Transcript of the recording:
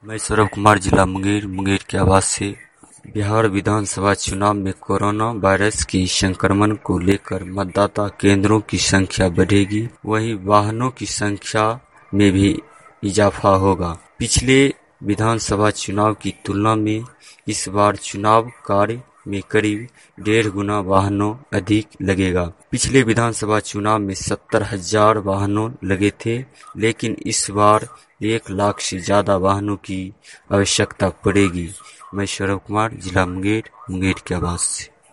मैं सौरभ कुमार, जिला मुंगेर के आवास से। बिहार विधानसभा चुनाव में कोरोना वायरस की संक्रमण को लेकर मतदाता केंद्रों की संख्या बढ़ेगी, वहीं वाहनों की संख्या में भी इजाफा होगा। पिछले विधानसभा चुनाव की तुलना में इस बार चुनाव कार्य में करीब 1.5 गुना वाहनों अधिक लगेगा। पिछले विधानसभा चुनाव में 70,000 वाहनों लगे थे, लेकिन इस बार 1 लाख से ज्यादा वाहनों की आवश्यकता पड़ेगी। मैं सौरभ कुमार, जिला मुंगेर के आवास से।